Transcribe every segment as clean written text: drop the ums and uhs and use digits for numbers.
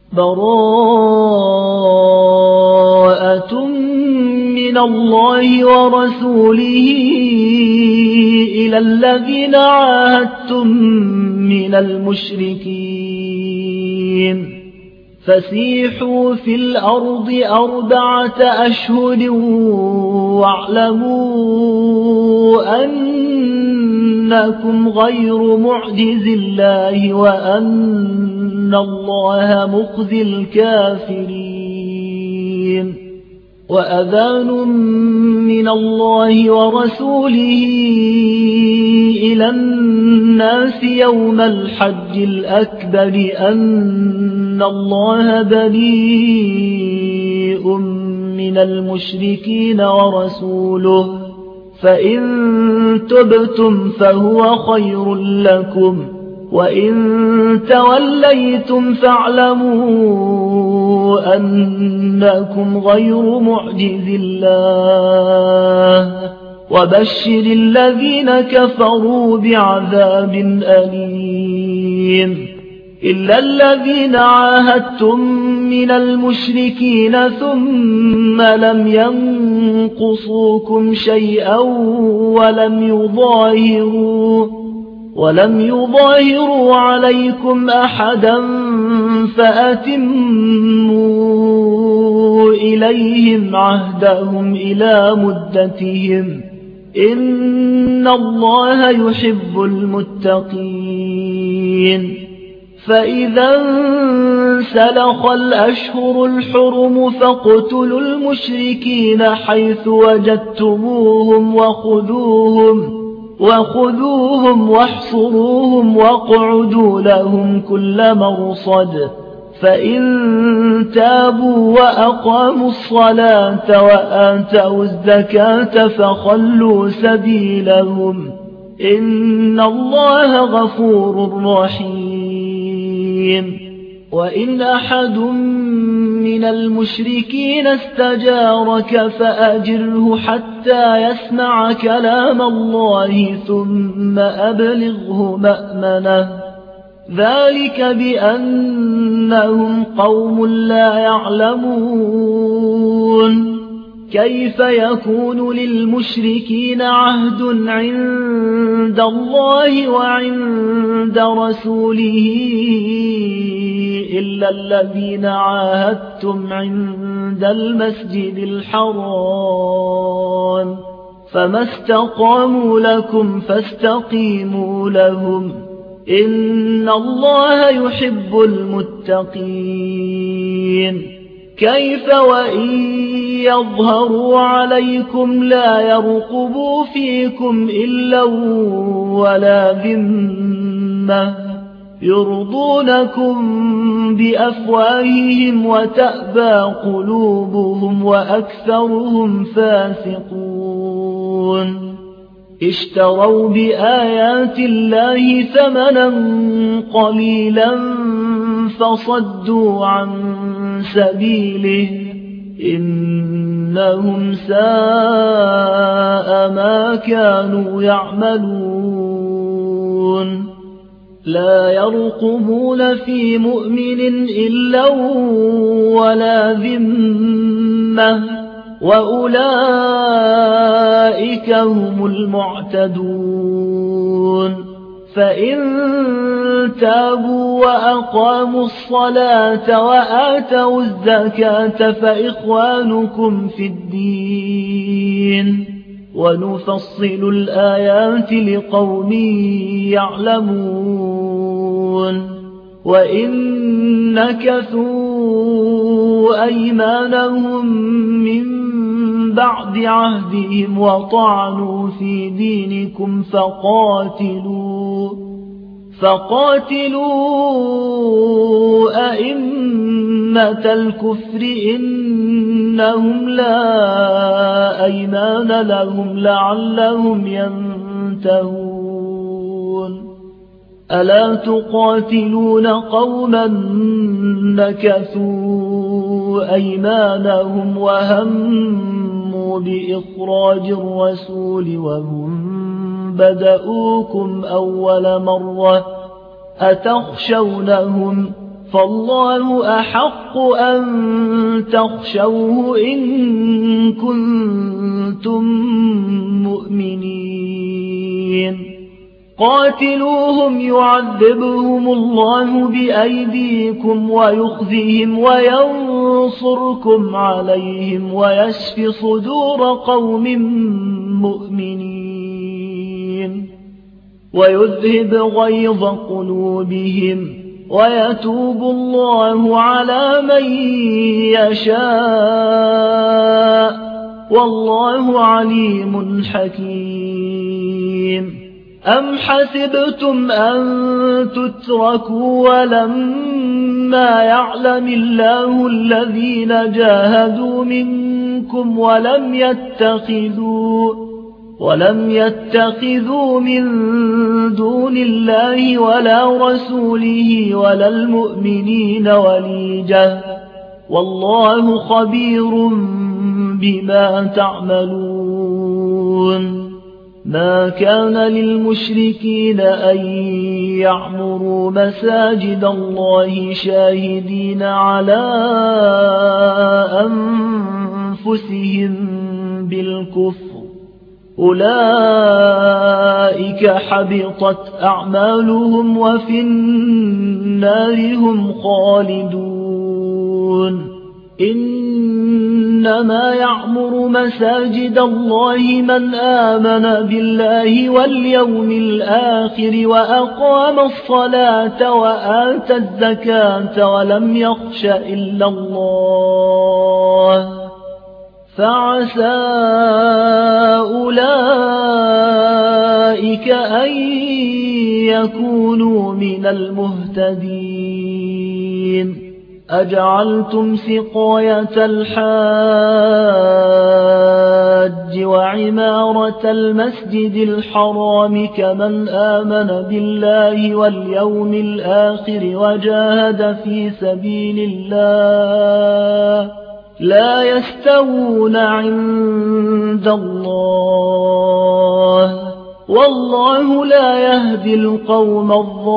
براءة من الله ورسوله إلى الذين عاهدتم من المشركين فسيحوا في الأرض 4 أشهر واعلموا أنكم غير معجز الله وأن الله مخزي الكافرين وأذان من الله ورسوله إلى الناس يوم الحج الأكبر أن الله بريء من المشركين ورسوله فإن تبتم فهو خير لكم وإن توليتم فاعلموا أنكم غير معجز الله وبشر الذين كفروا بعذاب أليم إلا الذين عاهدتم من المشركين ثم لم ينقصوكم شيئا ولم يظاهروا عليكم أحدا فأتموا إليهم عهدهم إلى مدتهم إن الله يحب المتقين فإذا انسلخ الأشهر الحرم فاقتلوا المشركين حيث وجدتموهم وخذوهم واحصروهم واقعدوا لهم كل مرصد فإن تابوا وأقاموا الصلاة وآتوا الزكاة فخلوا سبيلهم إن الله غفور رحيم وإن أحد من المشركين استجارك فأجره حتى يسمع كلام الله ثم أبلغه مأمنه ذلك بأنهم قوم لا يعلمون كيف يكون للمشركين عهد عند الله وعند رسوله إلا الذين عاهدتم عند المسجد الحرام فما استقاموا لكم فاستقيموا لهم إن الله يحب المتقين كيف وإن يظهروا عليكم لا يرقبوا فيكم إلا ولا ذمة يرضونكم بأفواههم وتأبى قلوبهم وأكثرهم فاسقون اشتروا بآيات الله ثمنا قليلا فصدوا عن سبيله إنهم ساء ما كانوا يعملون لا يرقبون في مؤمن إلا ولا ذمة وأولئك هم المعتدون فإن تابوا وأقاموا الصلاة وآتوا الزكاة فإخوانكم في الدين ونفصل الآيات لقوم يعلمون وإن نكثوا أيمانهم من بعد عهدهم وطعنوا في دينكم فقاتلوا أئمة الكفر إنهم لا أيمان لهم لعلهم ينتهون ألا تقاتلون قوما نكثوا أيمانهم وهموا بإخراج الرسول وهم بدؤوكم أول مرة أتخشونهم فالله أحق أن تخشوه إن كنتم مؤمنين قاتلوهم يعذبهم الله بأيديكم ويخزهم وينصركم عليهم ويشف صدور قوم مؤمنين ويذهب غيظ قلوبهم ويتوب الله على من يشاء والله عليم حكيم أم حسبتم أن تتركوا ولما يعلم الله الذين جاهدوا منكم ولم يتخذوا من دون الله ولا رسوله ولا المؤمنين وليجة والله خبير بما تعملون ما كان للمشركين أن يعمروا مساجد الله شاهدين على أنفسهم بالكفر أولئك حبطت أعمالهم وفي النار هم خالدون إنما يعمر مساجد الله من آمن بالله واليوم الآخر وأقام الصلاة وآتى الزكاة ولم يخش إلا الله فعسى أولئك أن يكونوا من المهتدين أجعلتم سقاية الحاج وعمارة المسجد الحرام كمن آمن بالله واليوم الآخر وجاهد في سبيل الله لا يستوون عند الله والله لا يهدي القوم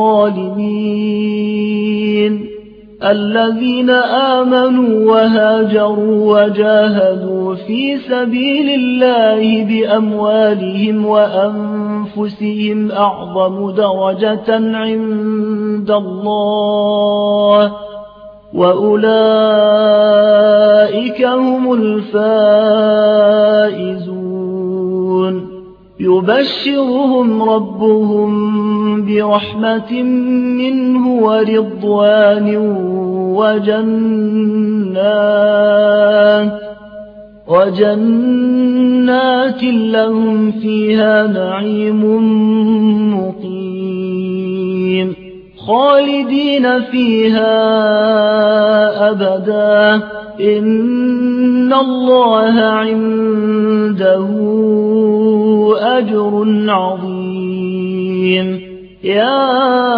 الظالمين الذين آمنوا وهاجروا وجاهدوا في سبيل الله بأموالهم وأنفسهم أعظم درجة عند الله وأولئك هم الفائزون يبشرهم ربهم برحمة منه ورضوان وجنات لهم فيها نعيم مقيم خالدين فيها أبدا إن الله عنده أجر عظيم يا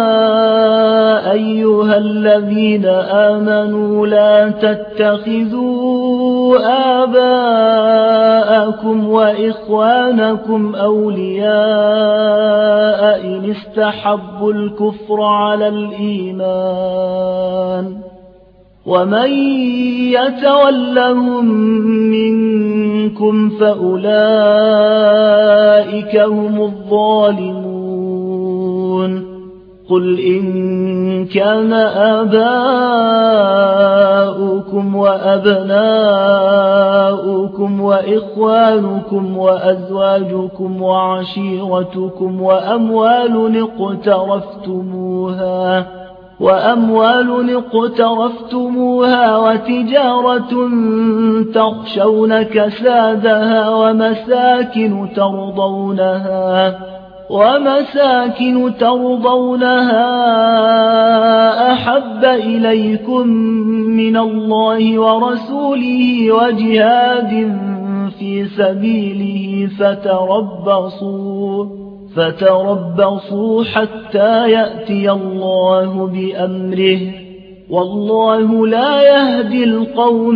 أيها الذين آمنوا لا تتخذوا آباءكم وإخوانكم أولياء إن استحبوا الكفر على الإيمان ومن يتولهم منكم فأولئك هم الظالمون قل إن كان آباؤكم وأبناؤكم وإخوانكم وأزواجكم وعشيرتكم وأموال اقترفتموها وتجارة تخشون كسادها ومساكن ترضونها أحب إليكم من الله ورسوله وجهاد في سبيله فتربصوا حتى يأتي الله بأمره والله لا يهدي القوم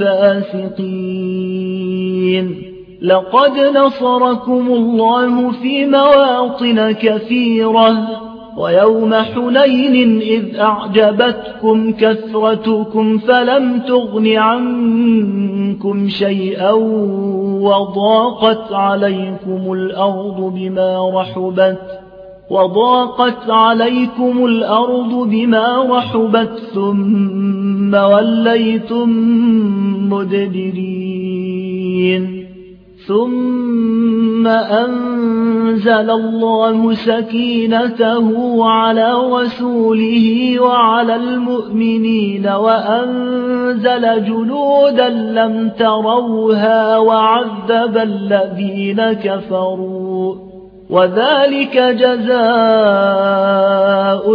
الفاسقين لقد نصركم الله في مواطن كثيرة ويوم حنين إذ أعجبتكم كثرتكم فلم تغن عنكم شيئا وضاقت عليكم الأرض بما رحبت ثم وليتم مدبرين ثم أنزل الله سكينته على رسوله وعلى المؤمنين وأنزل جنودا لم تروها وعذب الذين كفروا وذلك جزاء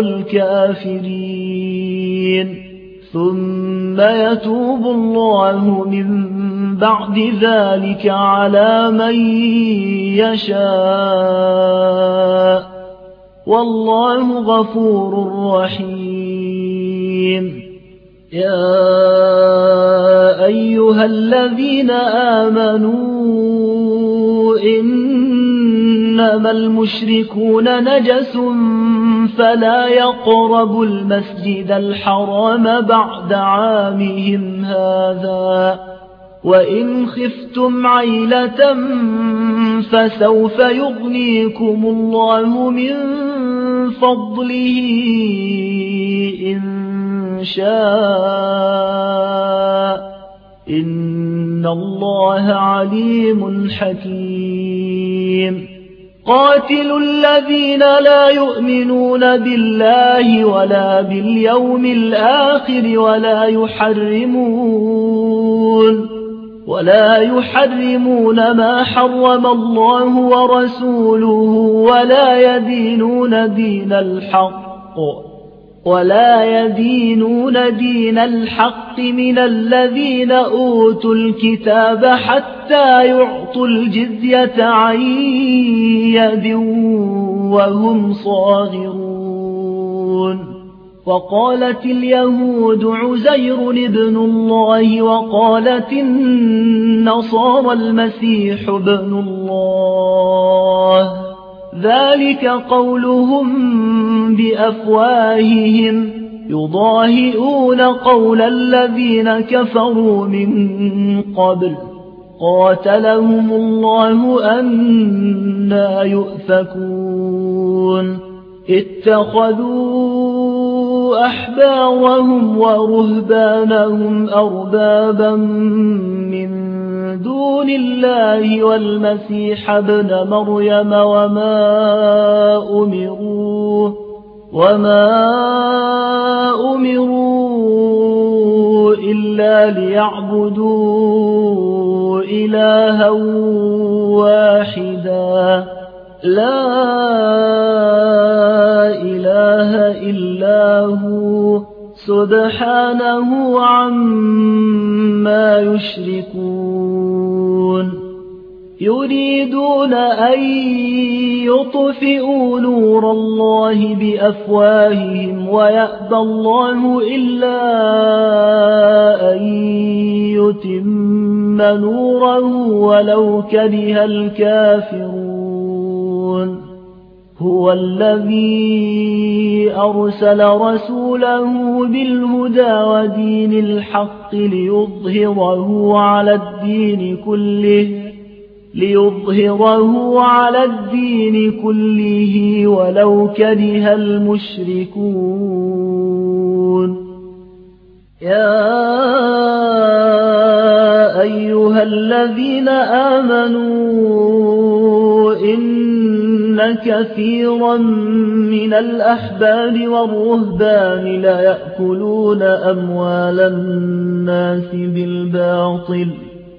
الكافرين ثم يتوب الله من بعد ذلك على من يشاء والله غفور رحيم يا أيها الذين آمنوا إنما المشركون نجس فلا يقربوا المسجد الحرام بعد عامهم هذا وإن خفتم عيلة فسوف يغنيكم الله من فضله إن شاء إن الله عليم حكيم قاتلوا الذين لا يؤمنون بالله ولا باليوم الآخر ولا يحرمون ما حرم الله ورسوله ولا يدينون دين الحق من الذين أوتوا الكتاب حتى يعطوا الجزية عن يد وهم صاغرون وقالت اليهود عزير ابن الله وقالت النصارى المسيح ابن الله ذلك قولهم بأفواههم يضاهئون قول الذين كفروا من قبل قاتلهم الله أنى يؤفكون اتخذوا أحبارهم ورهبانهم أربابا من دون الله والمسيح ابن مريم وما أمروا إلا ليعبدوا إلها واحدا لا إله إلا هو سبحانه عما يشركون يريدون أن يطفئوا نور الله بأفواههم ويأبى الله إلا أن يتم نوره ولو كره الكافرون هو الذي أرسل رسوله بالهدى ودين الحق ليظهره على الدين كله ولو كره المشركون يا أيها الذين آمنوا إن كثيرا من الأحبار والرهبان ليأكلون أموال الناس بالباطل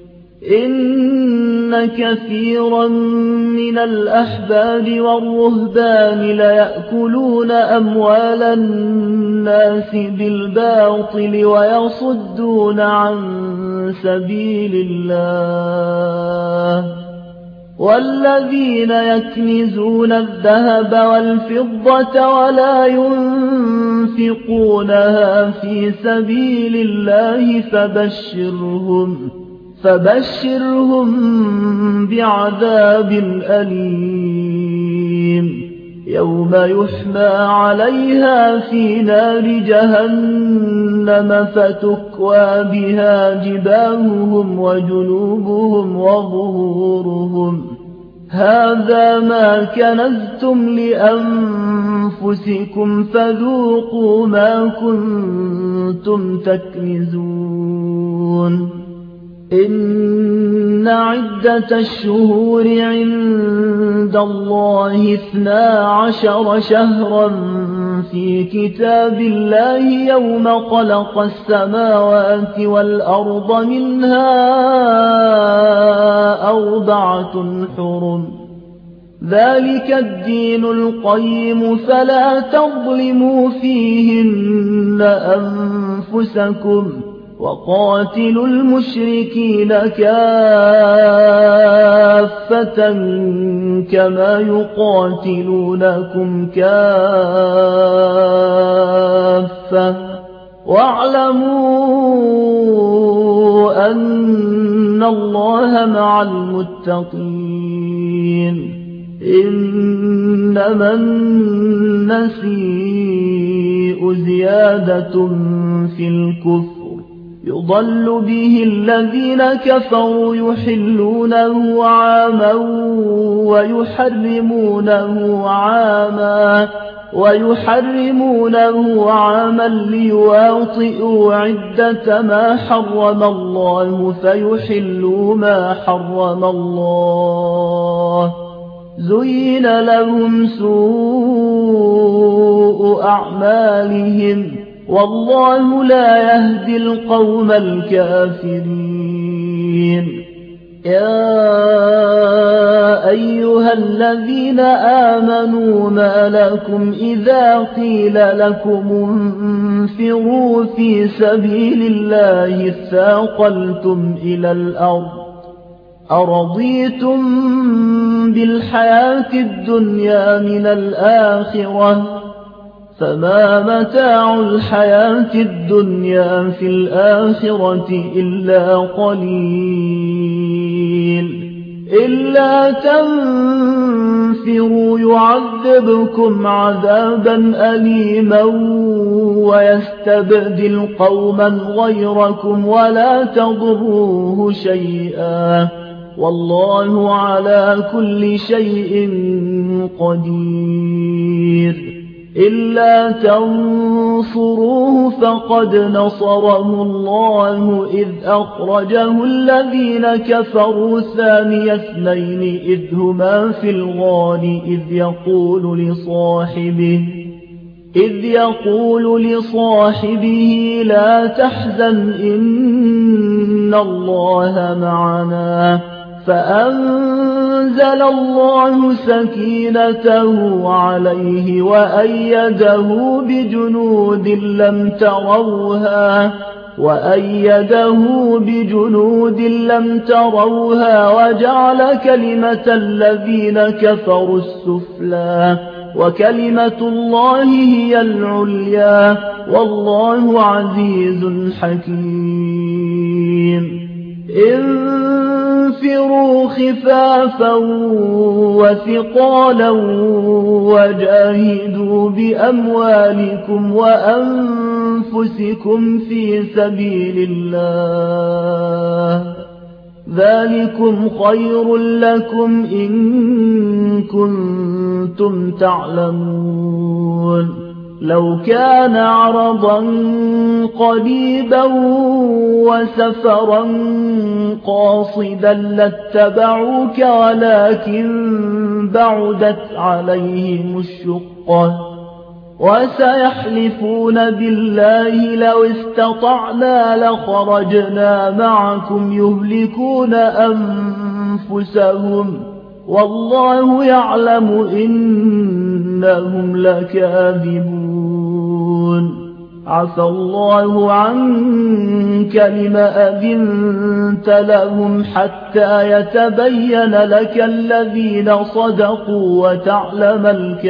إن كثيرا من الأحبار والرهبان ليأكلون أموال الناس بالباطل ويصدون عن سبيل الله والذين يكنزون الذهب والفضة ولا ينفقونها في سبيل الله فبشرهم بعذاب أليم يوم يحمى عليها في نار جهنم فتكوى بها جباههم وجنوبهم وظهورهم هذا ما كنزتم لأنفسكم فذوقوا ما كنتم تكنزون إن عدة الشهور عند الله 12 شهرا في كتاب الله يوم خلق السماوات والأرض منها 4 حرم ذلك الدين القيم فلا تظلموا فيهن أنفسكم وقاتلوا المشركين كافة كما يقاتلونكم كافة واعلموا أن الله مع المتقين إنما النسيء زيادة في الكفر يضل به الذين كفروا يحلونه عاما ويحرمونه عاما ليواطئوا عدة ما حرم الله فيحلوا ما حرم الله زين لهم سوء أعمالهم والله لا يهدي القوم الكافرين يا أيها الذين آمنوا ما لكم إذا قيل لكم انفروا في سبيل الله اثاقلتم إلى الأرض أرضيتم بالحياة الدنيا من الآخرة فما متاع الحياة الدنيا في الآخرة إلا قليل إلا تنفروا يعذبكم عذابا أليما ويستبدل قوما غيركم ولا تضروه شيئا والله على كل شيء قدير إلا تنصروه فقد نصره الله إذ أخرجه الذين كفروا ثاني اثنين إذ هما في الغار إذ يقول لصاحبه لا تحزن إن الله معنا فأنزل الله سكينته عليه وأيده بجنود لم تروها وجعل كلمة الذين كفروا السفلى وكلمة الله هي العليا والله عزيز حكيم انفروا خفافا وثقالا وجاهدوا بأموالكم وأنفسكم في سبيل الله ذلكم خير لكم إن كنتم تعلمون لو كان عرضا قريبا وسفرا قاصدا لاتبعوك ولكن بعدت عليهم الشقة وسيحلفون بالله لو استطعنا لخرجنا معكم يهلكون أنفسهم والله يعلم إنهم لكاذبون عفى الله عنك لم أذنت لهم حتى يتبين لك الذين صدقوا وتعلم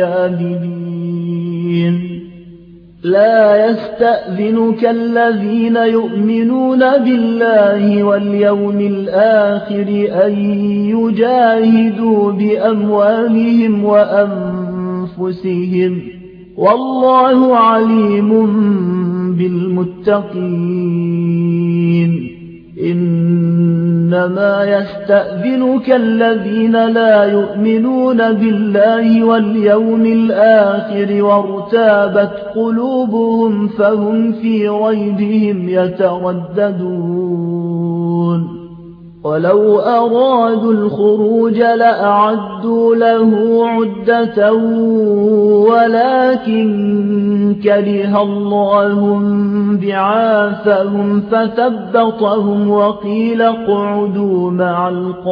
الكاذبين لا يستأذنك الذين يؤمنون بالله واليوم الآخر أن يجاهدوا بأموالهم وأنفسهم أنفسهم والله عليم بالمتقين إنما يستأذنك الذين لا يؤمنون بالله واليوم الآخر وارتابت قلوبهم فهم في ريبهم يترددون ولو أرادوا الخروج لأعدوا له عدة ولكن كره الله بعاثهم فثبطهم وقيل اقعدوا مع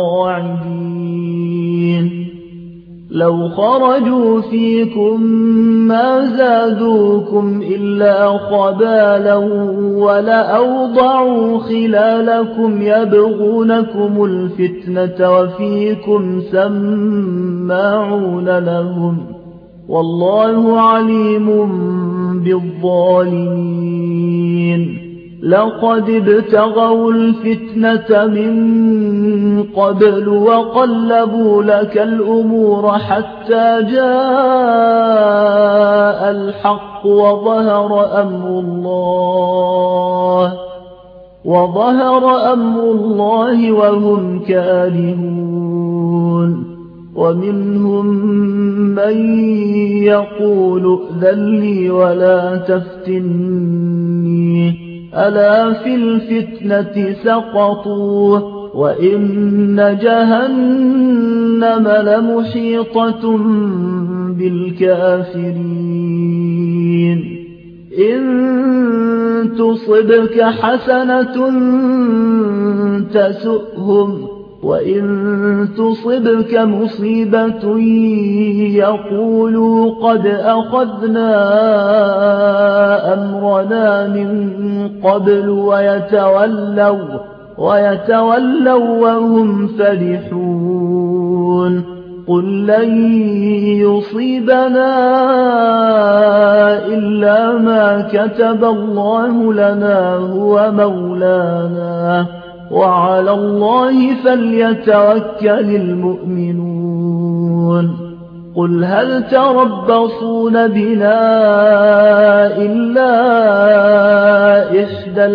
القاعدين لو خرجوا فيكم ما زادوكم إلا خبالا ولأوضعوا خلالكم يبغونكم الفتنة وفيكم سماعون لهم والله عليم بالظالمين لقد ابتغوا الفتنة من قبل وقلبوا لك الأمور حتى جاء الحق وظهر أمر الله وهم كارهون ومنهم من يقول ائذن لي ولا تفتني ألا في الفتنة سقطوا وإن جهنم لمحيطة بالكافرين إن تصبك حسنة تسؤهم وإن تصبك مصيبة يقولوا قد أخذنا أمرنا من قبل ويتولوا وهم فرحون قل لن يصيبنا إلا ما كتب الله لنا هو مولانا وعلى الله فليتوكل المؤمنون قل هل تربصون بنا إلا إحدى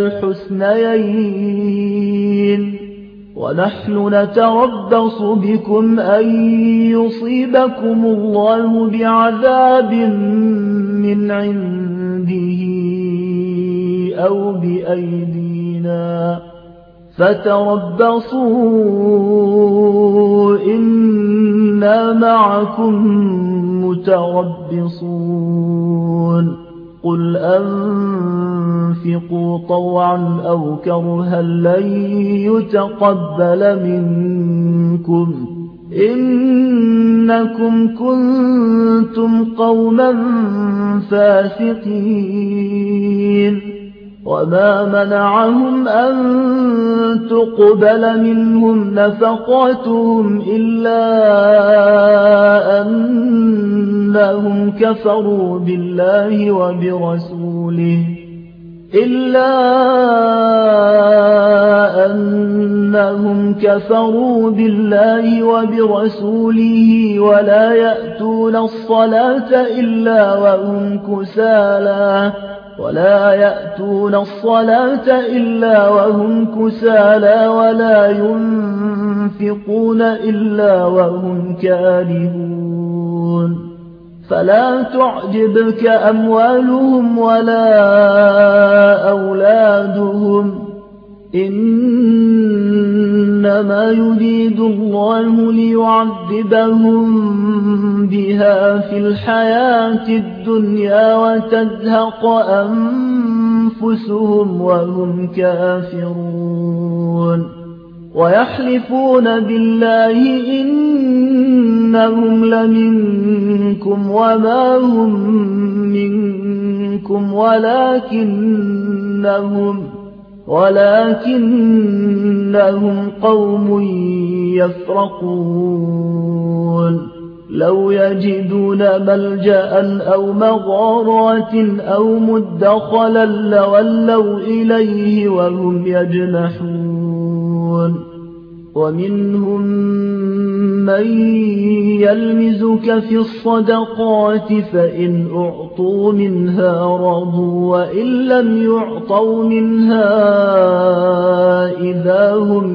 الحسنيين ونحن نتربص بكم أن يصيبكم الله بعذاب من عنده أو بأيدينا فتربصوا إنا معكم متربصون قل أنفقوا طوعا أو كرها لن يتقبل منكم إنكم كنتم قوما فاسقين وما منعهم أن تقبل منهم نفقاتهم إلا أنهم كفروا بالله وبرسوله ولا يأتون الصلاة إلا وهم كسالى ولا ينفقون إلا وهم كارهون فلا تعجبك أموالهم ولا أولادهم إنما يريد الله ليعذبهم بها في الحياة الدنيا وتزهق أنفسهم وهم كافرون ويحلفون بالله إنهم لمنكم وما هم منكم ولكنهم قوم يفرقون لو يجدون ملجأ أو مغارات أو مدخلا لولوا إليه وهم يجمحون ومنهم من يلمزك في الصدقات فإن أعطوا منها رضوا وإن لم يعطوا منها إذا هم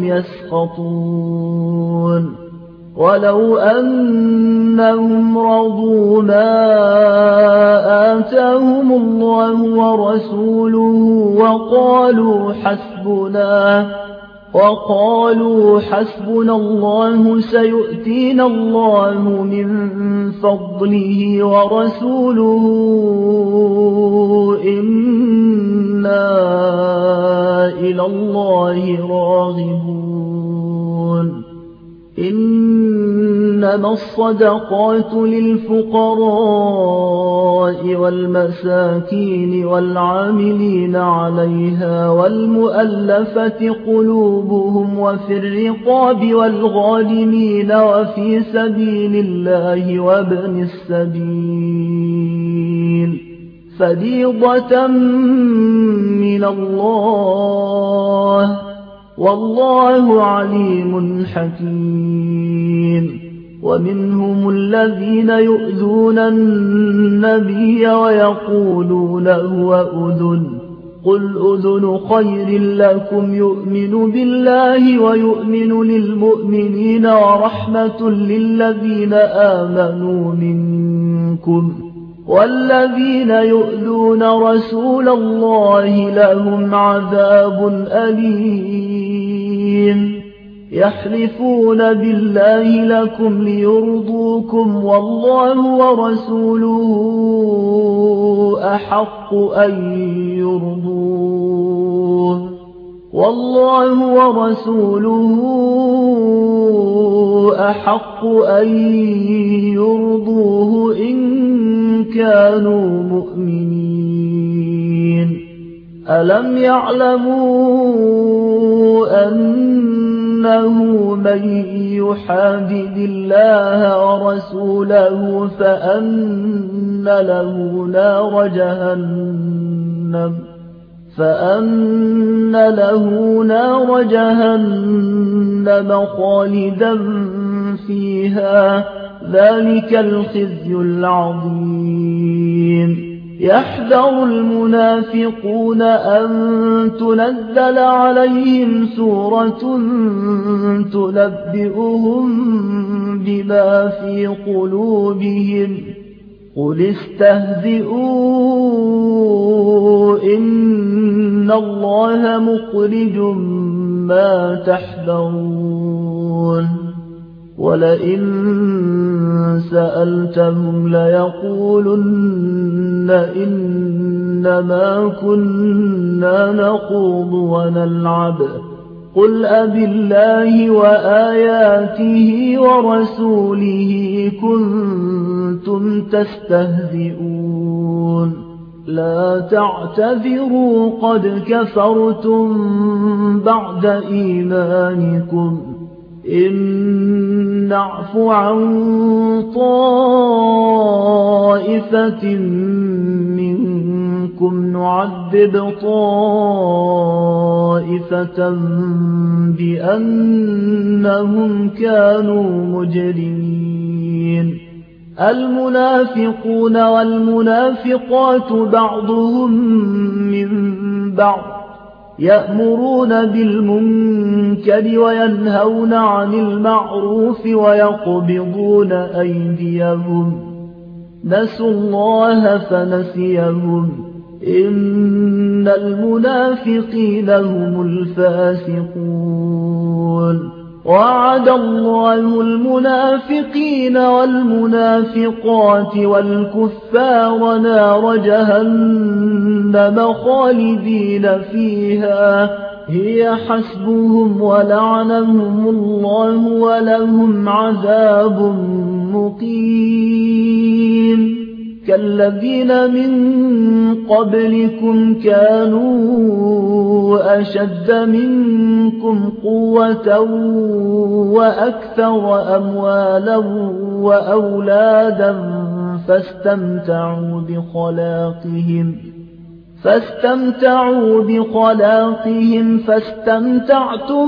يسخطون ولو أنهم رضوا ما آتاهم الله ورسوله وقالوا حسبنا الله سيؤتينا الله من فضله ورسوله إنا إلى الله راغبون إنما الصدقات للفقراء والمساكين والعاملين عليها والمؤلفة قلوبهم وفي الرقاب والغارمين وفي سبيل الله وابن السبيل فريضة من الله والله عليم حكيم ومنهم الذين يؤذون النبي ويقولون هو أذن قل أذن خير لكم يؤمن بالله ويؤمن للمؤمنين ورحمة للذين آمنوا منكم والذين يؤذون رسول الله لهم عذاب أليم يحلفون بالله لكم ليرضوكم والله أحق أن يرضوه والله ورسوله أحق أن يرضوه إن كانوا مؤمنين ألم يعلموا أنه من يحادد الله ورسوله فأن له نار جهنم خالدا فيها ذلك الخزي العظيم يحذر المنافقون أن تنزل عليهم سورة تنبئهم بما في قلوبهم قل استهزئوا إن الله مخرج ما تحذرون ولئن سألتهم ليقولن إنما كنا نخوض ونلعب قل أبالله وآياته ورسوله كنتم تستهزئون لا تعتذروا قد كفرتم بعد إيمانكم إن نعف عن طائفة منكم نعذب طائفة بأنهم كانوا مجرمين المنافقون والمنافقات بعضهم من بعض يأمرون بالمنكر وينهون عن المعروف ويقبضون أيديهم نسوا الله فنسيهم إن المنافقين هم الفاسقون وعد الله المنافقين والمنافقات والكفار نار جهنم خالدين فيها هي حسبهم ولعنهم الله ولهم عذاب مقيم كالذين من قبلكم كانوا أشد منكم قوة وأكثر أموالا وأولادا فاستمتعوا بخلاقهم فاستمتعتم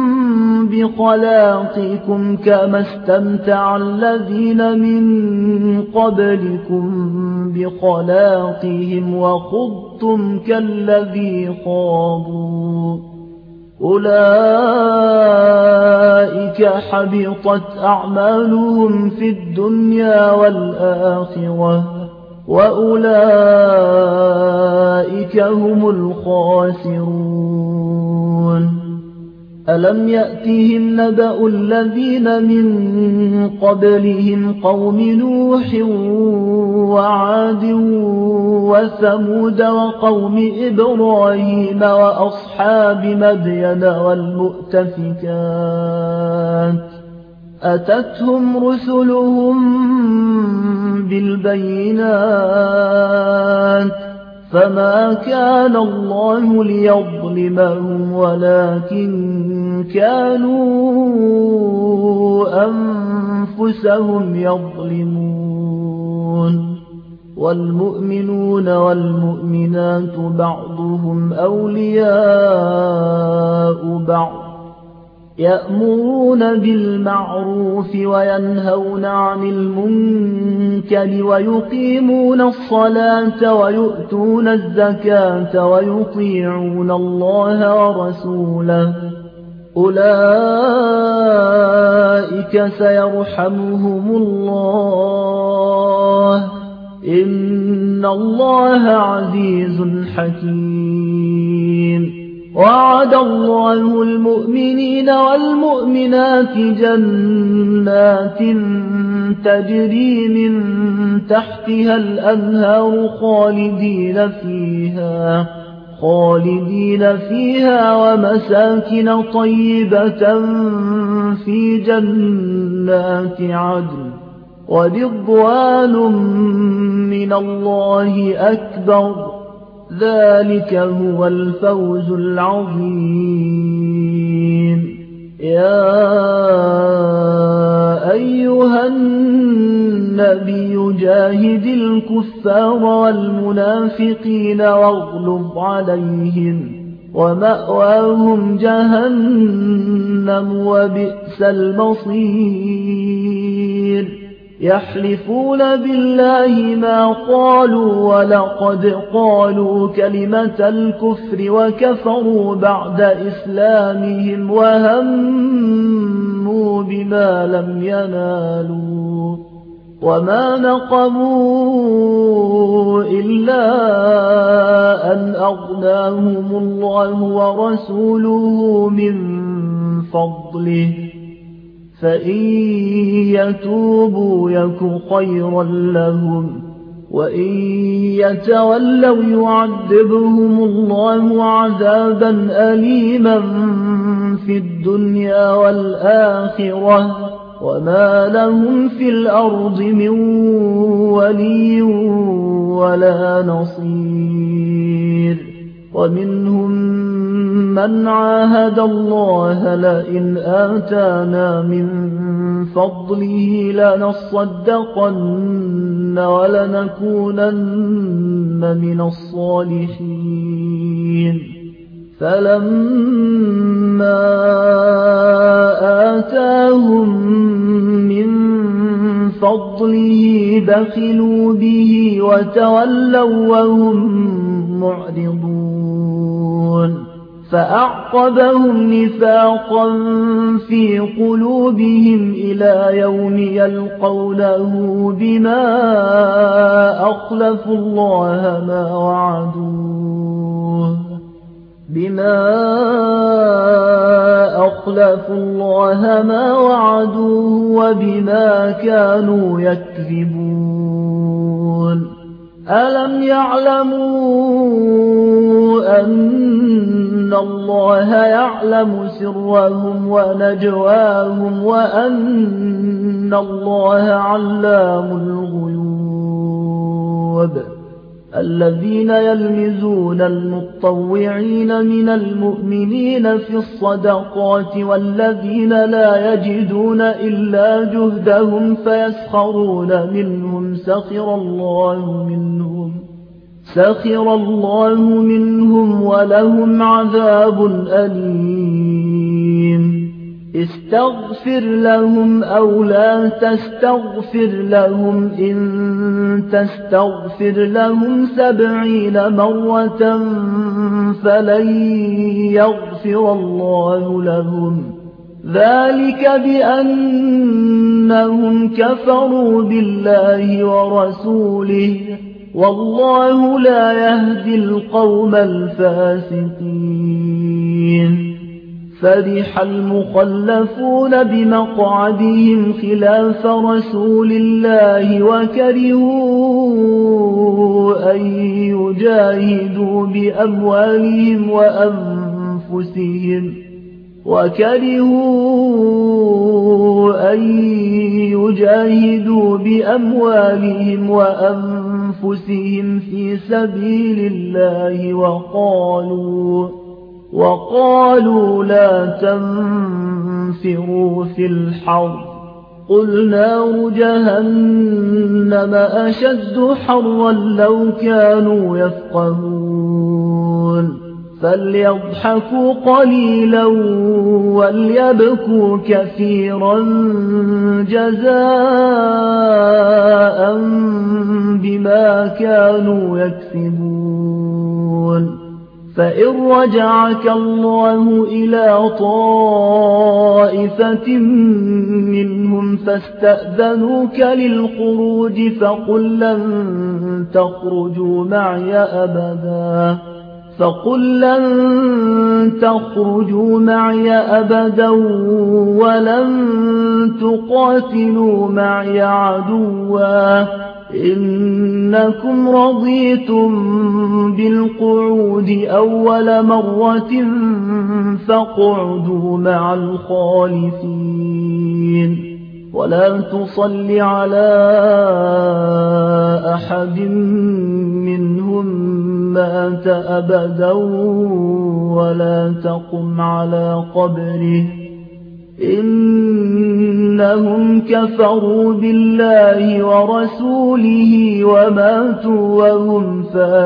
بخلاقكم كما استمتع الذين من قبلكم بخلاقهم وخضتم كالذي خاضوا أولئك حبطت أعمالهم في الدنيا والآخرة وأولئك هم الخاسرون ألم يأتهم نبأ الذين من قبلهم قوم نوح وعاد وثمود وقوم إبراهيم وأصحاب مدين والمؤتفكات أتتهم رسلهم بالبينات فما كان الله ليظلمهم ولكن كانوا أنفسهم يظلمون والمؤمنون والمؤمنات بعضهم أولياء بعض يأمرون بالمعروف وينهون عن المنكر ويقيمون الصلاة ويؤتون الزكاة ويطيعون الله ورسوله أولئك سيرحمهم الله إن الله عزيز حكيم وعد الله المؤمنين والمؤمنات جنات تجري من تحتها الأنهار خالدين فيها ومساكن طيبة في جنات عدن ورضوان من الله أكبر ذلك هو الفوز العظيم يا أيها النبي جاهد الكفار والمنافقين واغلظ عليهم ومأواهم جهنم وبئس المصير يحلفون بالله ما قالوا ولقد قالوا كلمة الكفر وكفروا بعد إسلامهم وهموا بما لم ينالوا وما نقموا إلا أن أغناهم الله ورسوله من فضله فإن يتوبوا يك خيرا لهم وإن يتولوا يعذبهم الله عذابا أليما في الدنيا والآخرة وما لهم في الأرض من ولي ولا نصير ومنهم من عاهد الله لئن آتانا من فضله لنصدقن ولنكونن من الصالحين فلما آتاهم من فضله بخلوا به وتولوا وهم معرضون فأعقبهم نفاقا في قلوبهم إلى يوم يلقونه بما أخلفوا الله ما وعدوه وبما كانوا يكذبون ألم يعلموا أن الله يعلم سرهم ونجواهم وأن الله علام الغيوب الذين يلمزون المطوعين من المؤمنين في الصدقات والذين لا يجدون إلا سخر الله منهم ولهم عذاب أليم استغفر لهم أو لا تستغفر لهم إن تستغفر لهم 70 مرة فلن يغفر الله لهم ذلك بأنهم كفروا بالله ورسوله والله لا يهدي القوم الفاسقين فرح المخلفون بمقعدهم خلاف رسول الله وكرهوا أن يجاهدوا بأموالهم وأنفسهم في سبيل الله وقالوا لا تنفروا في الحر قل نار جهنم أشد حرا لو كانوا يفقهون فليضحكوا قليلا وليبكوا كثيرا جزاء بما كانوا يكسبون فإن رجعك الله إلى طائفة منهم فاستأذنوك للخروج فقل لن تخرجوا معي أبدا ولن تقاتلوا معي عدوا إنكم رضيتم بالقعود أول مرة فاقعدوا مع الخالفين ولا تصل على أحد منهم مات أبدا ولا تقم على قبره إنهم كفروا بالله ورسوله وماتوا وهم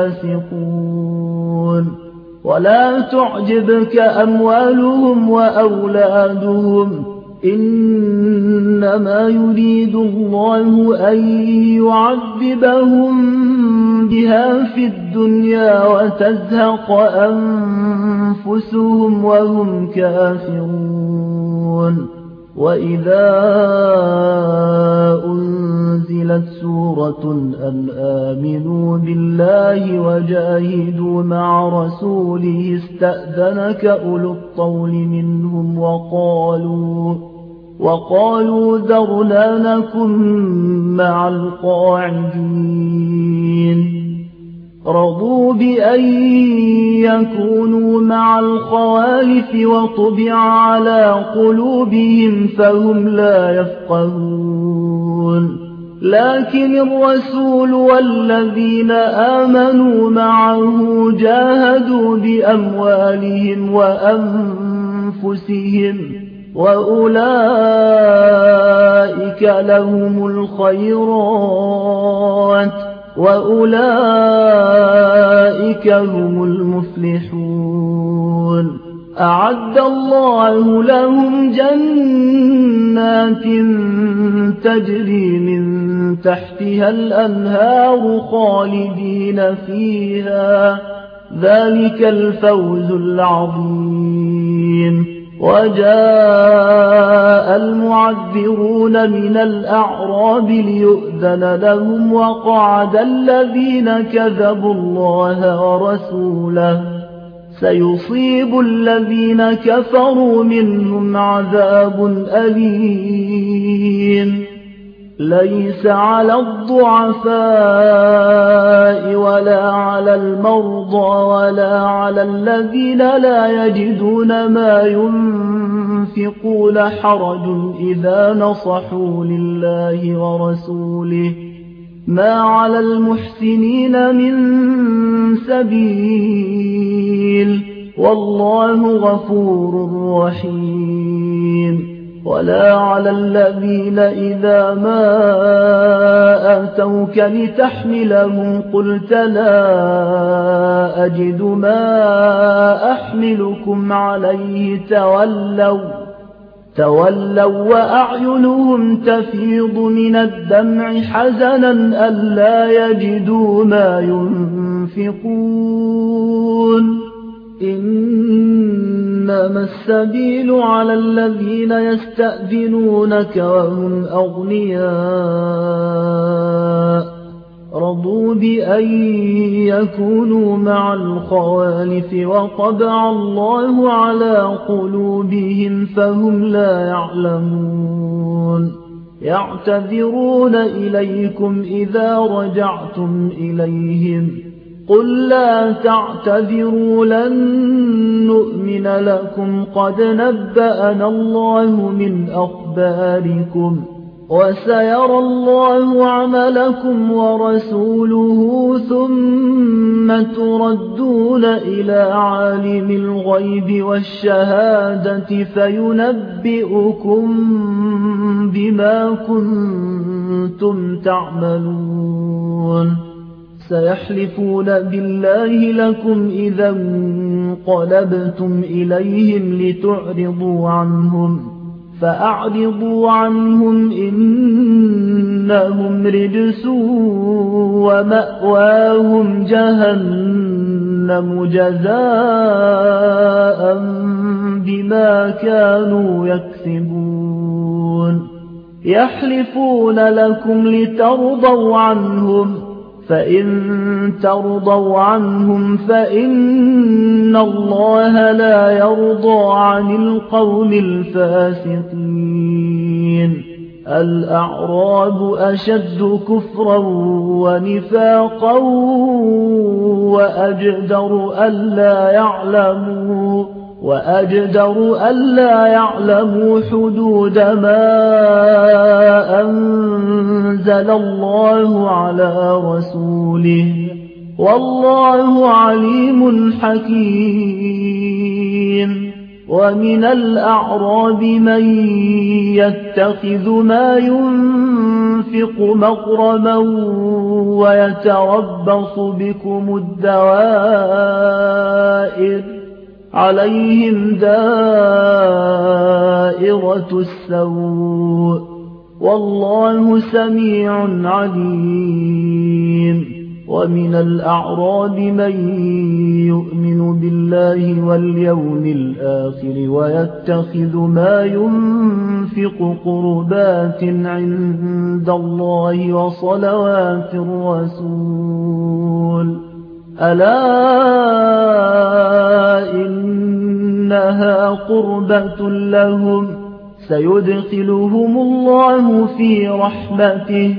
فاسقون ولا تعجبك أموالهم وأولادهم إنما يريد الله أن يعذبهم بها في الدنيا وتزهق أنفسهم وهم كافرون وإذا أنزلت سورة أن آمنوا بالله وجاهدوا مع رسوله استأذنك أولو الطول منهم وقالوا ذرنا نكن مع القاعدين رضوا بأن يكونوا مع الخوالف وطبع على قلوبهم فهم لا يفقهون لكن الرسول والذين آمنوا معه جاهدوا بأموالهم وأنفسهم وأولئك لهم الخيرات وأولئك هم المفلحون أعد الله لهم جنات تجري من تحتها الأنهار خالدين فيها ذلك الفوز العظيم وجاء المعذرون من الأعراب ليؤذن لهم وقعد الذين كذبوا الله ورسوله سيصيب الذين كفروا منهم عذاب أليم ليس على الضعفاء ولا على المرضى ولا على الذين لا يجدون ما ينفقون حرج إذا نصحوا لله ورسوله ما على المحسنين من سبيل والله غفور رحيم ولا على الذين إذا ما أتوك لتحملهم قلت لا أجد ما أحملكم عليه تولوا وأعينهم تفيض من الدمع حزنا ألا يجدوا ما ينفقون إنما السبيل على الذين يستأذنونك وهم أغنياء رضوا بأن يكونوا مع الخوالف وطبع الله على قلوبهم فهم لا يعلمون يعتذرون إليكم إذا رجعتم إليهم قل لا تعتذروا لن نؤمن لكم قد نبأنا الله من أخباركم وسيرى الله عملكم ورسوله ثم تردون إلى عالم الغيب والشهادة فينبئكم بما كنتم تعملون سيحلفون بالله لكم إذا انقلبتم إليهم لتعرضوا عنهم فأعرضوا عنهم إنهم رجس ومأواهم جهنم جزاء بما كانوا يكسبون يحلفون لكم لترضوا عنهم فإن ترضوا عنهم فإن الله لا يرضى عن القوم الفاسقين الأعراب أشد كفرا ونفاقا وأجدر ألا يعلموا حدود ما أنزل الله على رسوله والله عليم حكيم ومن الأعراب من يتخذ ما ينفق مغرما ويتربص بكم الدوائر عليهم دائرة السوء والله سميع عليم ومن الأعراب من يؤمن بالله واليوم الآخر ويتخذ ما ينفق قربات عند الله وصلوات الرسول ألا إنها قربة لهم سيدخلهم الله في رحمته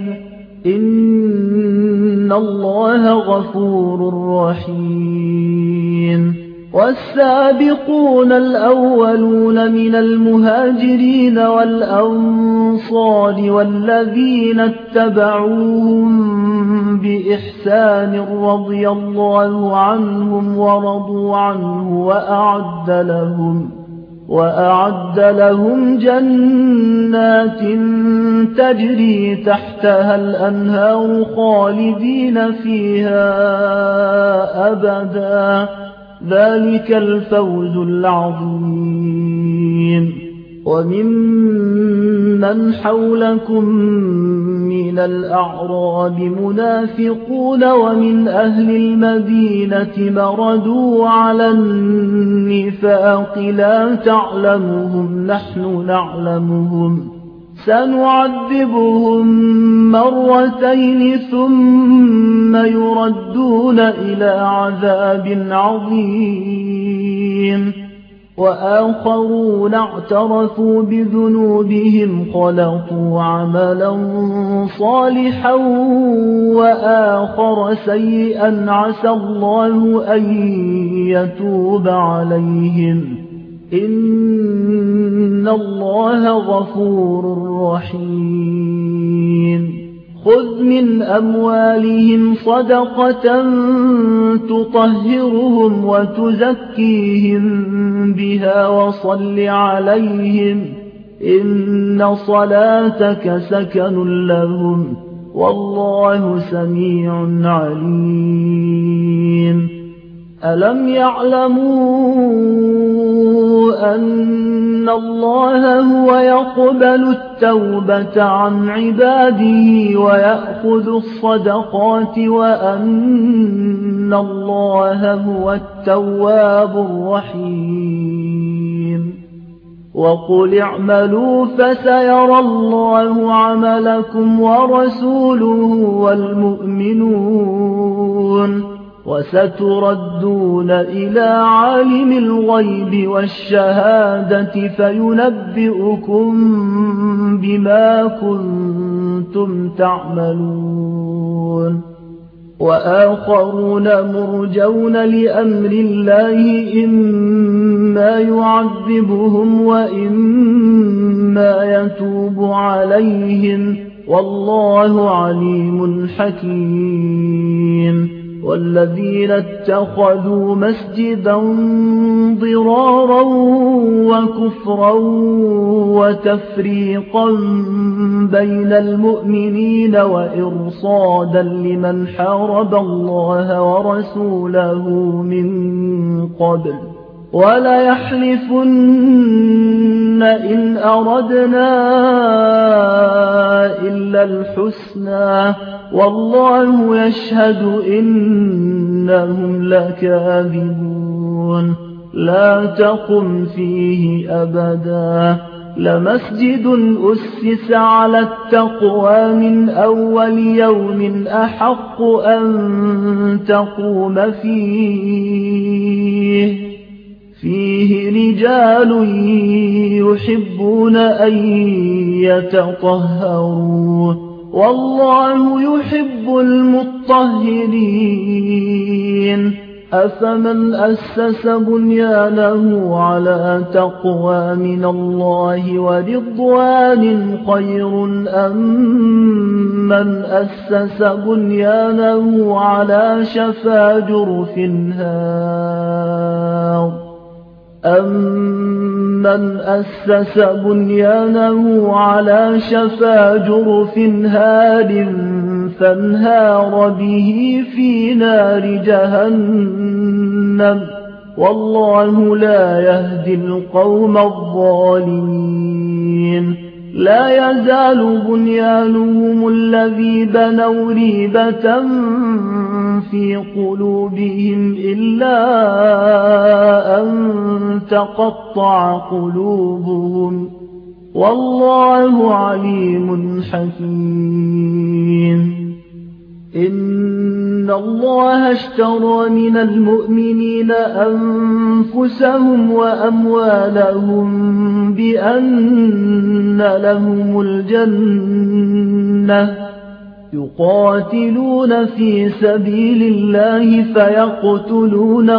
إن الله غفور رحيم والسابقون الأولون من المهاجرين والأنصار والذين اتبعوهم بإحسان رضي الله عنهم ورضوا عنه وأعد لهم جنات تجري تحتها الأنهار خالدين فيها أبدا ذلك الفوز العظيم وممن حولكم من الأعراب منافقون ومن أهل المدينة مردوا على النفاق لا تعلمهم نحن نعلمهم سنعذبهم مرتين ثم يردون إلى عذاب عظيم وآخرون اعترفوا بذنوبهم خلطوا عملا صالحا وآخر سيئا عسى الله أن يتوب عليهم إن الله غفور رحيم خذ من أموالهم صدقة تطهرهم وتزكيهم بها وصل عليهم إن صلاتك سكن لهم والله سميع عليم ألم يعلموا أن الله هو يقبل التوبة عن عباده ويأخذ الصدقات وأن الله هو التواب الرحيم وقل اعملوا فسيرى الله عملكم ورسوله والمؤمنون وستردون إلى عالم الغيب والشهادة فينبئكم بما كنتم تعملون وآخرون مرجون لأمر الله إما يعذبهم وإما يتوب عليهم والله عليم حكيم والذين اتخذوا مسجدا ضرارا وكفرا وتفريقا بين المؤمنين وإرصادا لمن حارب الله ورسوله من قبل وليحلفن إن أردنا إلا الحسنى والله يشهد إنهم لكاذبون لا تقم فيه أبدا لمسجد أسس على التقوى من أول يوم أحق أن تقوم فيه رجال يحبون أن يتطهروا والله يحب المطهرين أفمن أسس بنيانه على تقوى من الله ورضوان خير أم من أسس بنيانه على شفا جرف هار أَمَّنْ أَسَّسَ بُنْيَانَهُ عَلَى شَفَا جُرُفٍ هَارٍ فَانْهَارَ بِهِ فِي نَارِ جَهَنَّمَ وَاللَّهُ لَا يَهْدِي الْقَوْمَ الظَّالِمِينَ لا يزال بنيانهم الذي بنوا ريبة في قلوبهم إلا أن تقطع قلوبهم والله عليم حكيم إن الله اشترى من المؤمنين أنفسهم وأموالهم بأن لهم الجنة يقاتلون في سبيل الله فيقتلون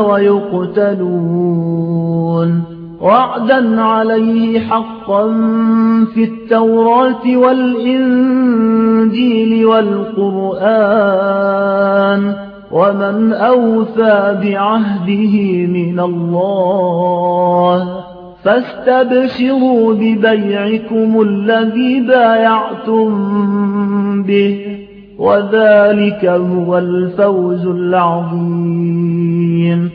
ويقتلون وعدا عليه حقا في التوراة والإنجيل والقرآن ومن أوفى بعهده من الله فاستبشروا ببيعكم الذي بايعتم به وذلك هو الفوز العظيم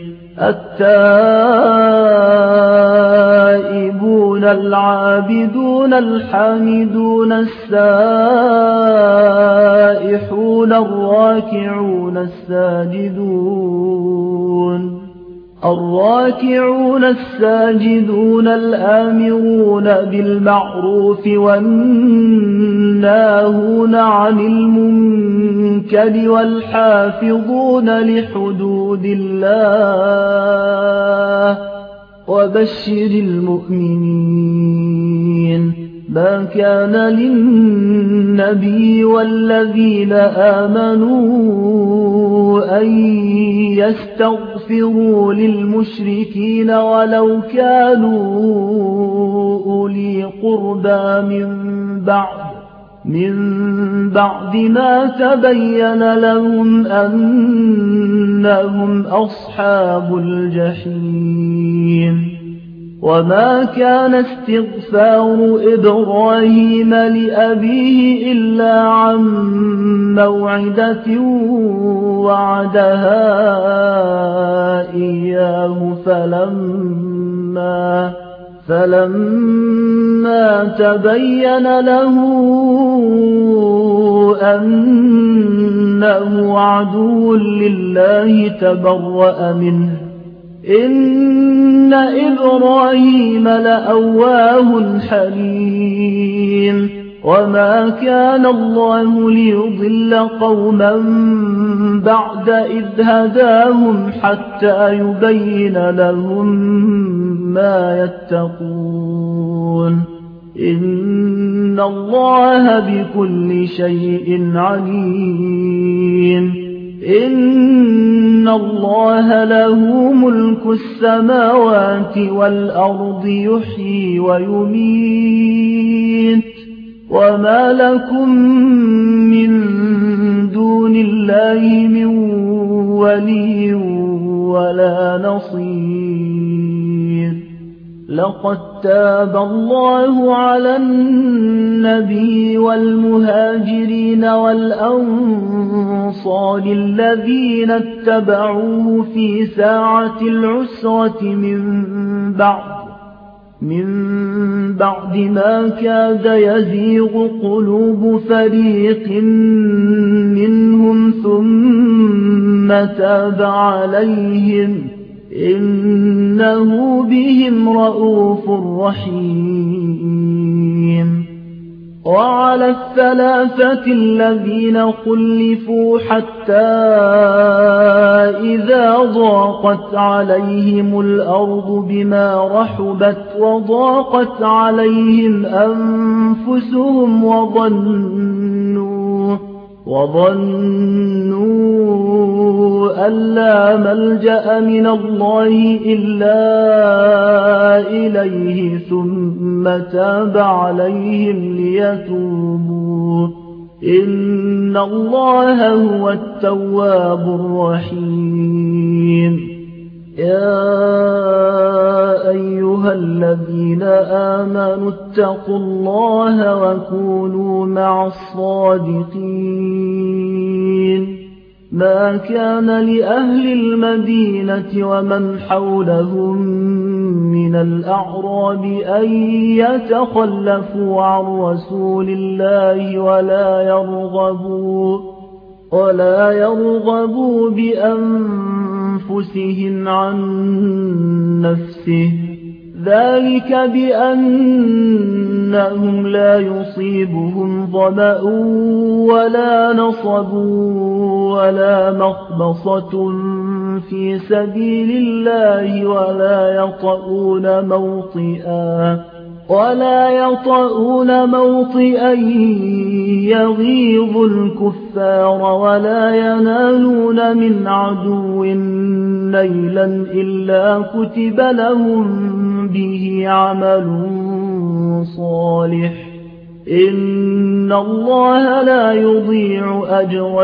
التائبون العابدون الحامدون السائحون الراكعون الساجدون الآمرون بالمعروف والناهون عن المنكر والحافظون لحدود الله وبشر المؤمنين ما كان للنبي والذين آمنوا أن يستغفروا للمشركين ولو كانوا أولي قربى من بعد ما تبين لهم أنهم أصحاب الجحيم وما كان استغفار إبراهيم لأبيه إلا عن موعدة وعدها إياه فلما تبين له أنه عدو لله تبرأ منه إن إبراهيم لأواه حليم وما كان الله ليضل قوما بعد إذ هداهم حتى يبين لهم ما يتقون إن الله بكل شيء عليم إن الله له ملك السماوات والأرض يحيي ويميت وما لكم من دون الله من ولي ولا نصير لقد تاب الله على النبي والمهاجرين والأنصار الذين اتبعوه في ساعة العسرة من بعد ما كاد يزيغ قلوب فريق منهم ثم تاب عليهم إنه بهم رءوف رحيم وعلى الثلاثة الذين خلفوا حتى إذا ضاقت عليهم الأرض بما رحبت وضاقت عليهم أنفسهم وظنوا أن لا ملجأ من الله إلا إليه ثم تاب عليهم ليتوبوا إن الله هو التواب الرحيم يا أيها الذين آمنوا اتقوا الله وكونوا مع الصادقين ما كان لأهل المدينة ومن حولهم من الأعراب أن يتخلفوا عن رسول الله ولا يرغبوا بأنفسهم عن نفسه ذلك بأنهم لا يصيبهم ظمأ ولا نصب ولا مخبصة في سبيل الله ولا يطؤون موطئا يغيظ الكفار ولا ينالون من عدو نيلا إلا كتب لهم به عمل صالح إن الله لا يضيع أجر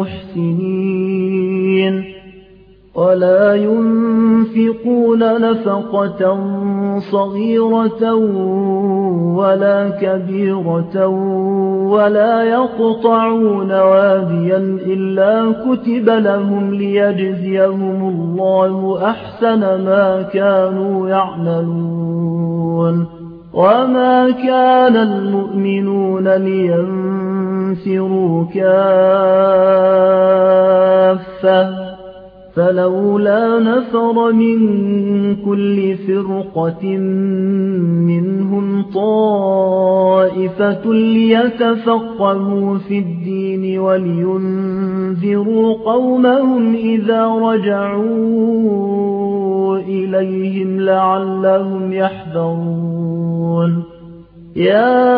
المحسنين ولا ينفقون نفقة صغيرة ولا كبيرة ولا يقطعون واديا إلا كتب لهم ليجزيهم الله أحسن ما كانوا يعملون وما كان المؤمنون لينفروا كافة فلولا نفر من كل فرقة منهم طائفة ليتفقهوا في الدين ولينذروا قومهم إذا رجعوا إليهم لعلهم يحذرون يا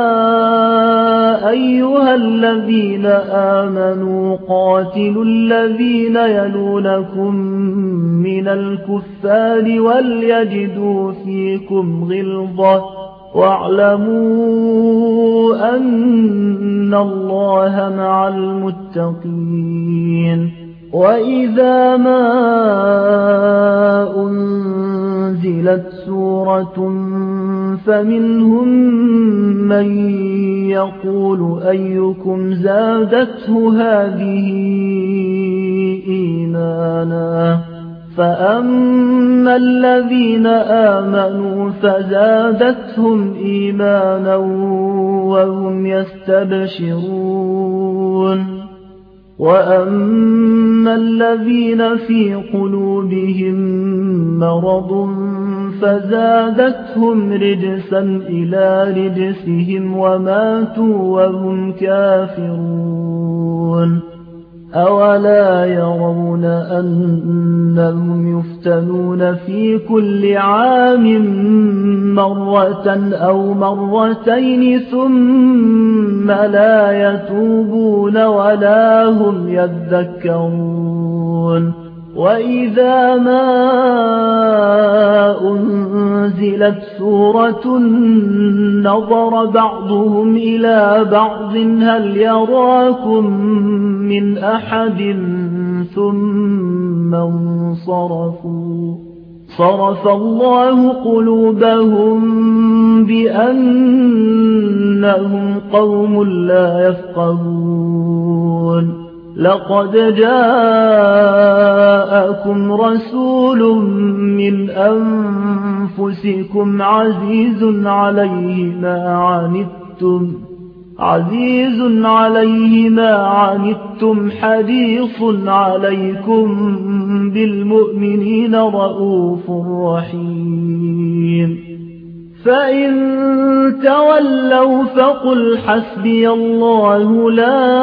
أيها الذين آمنوا قاتلوا الذين يلونكم من الكفار وليجدوا فيكم غلظة واعلموا أن الله مع المتقين وإذا ما أنزلت سورة فمنهم من يقول أيكم زادته هذه إيمانا فأما الذين آمنوا فزادتهم إيمانا وهم يستبشرون وأما الذين في قلوبهم مرض فزادتهم رجسا إلى رجسهم وماتوا وهم كافرون أولا يرون أنهم يفتنون في كل عام مرة أو مرتين ثم لا يتوبون ولا هم يذكرون وإذا ما أنزلت سورة نظر بعضهم إلى بعض هل يراكم من أحد ثم انصرفوا صرف الله قلوبهم بأنهم قوم لا يفقهون لقد جاءكم رسول من أنفسكم عزيز عليه ما عنتم حريص عليكم بالمؤمنين رؤوف رحيم فإن تولوا فقل حسبي الله لا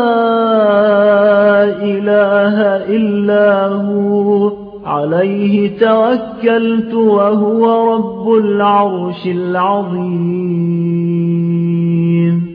إله إلا هو عليه توكلت وهو رب العرش العظيم